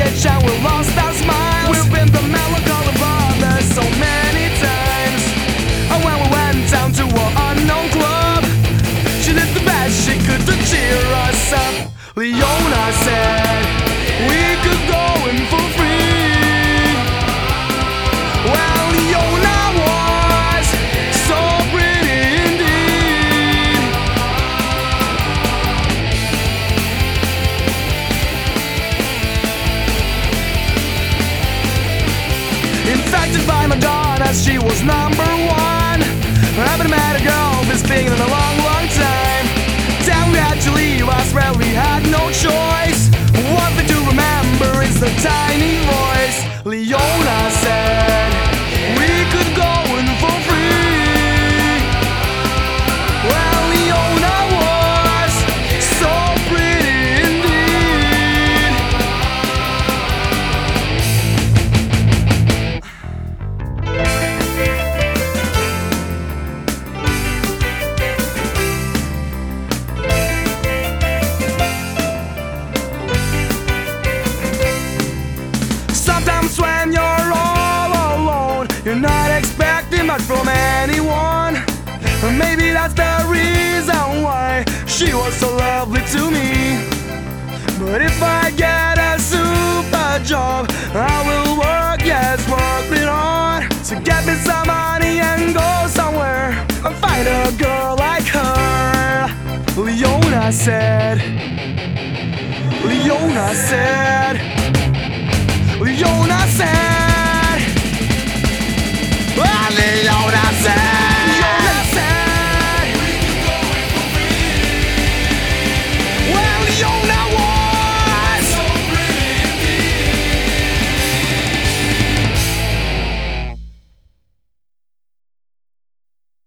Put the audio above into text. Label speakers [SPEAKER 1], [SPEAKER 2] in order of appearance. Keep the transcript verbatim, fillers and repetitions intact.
[SPEAKER 1] college and we lost our smiles. We've been the melancholy brothers so many times. And when we went down to an unknown club, she did the best she could to cheer us up. Leona said we could go in for free. Well, Leona was so pretty indeed. Infected by Madonna, she was number one. I haven't met a girl this big in a long, long time. Then we had to leave us where we had no choice. One thing to remember is the tiny voice. Leona said we could go in for free. Well, Leona was so pretty indeed. Sometimes when you're all alone, you're not expecting much from anyone. Or maybe that's the reason why she was so lovely to me. But if I get a super job, I will work, yes, work it hard to get me some money and go somewhere and find a girl like her. Leona said, Leona said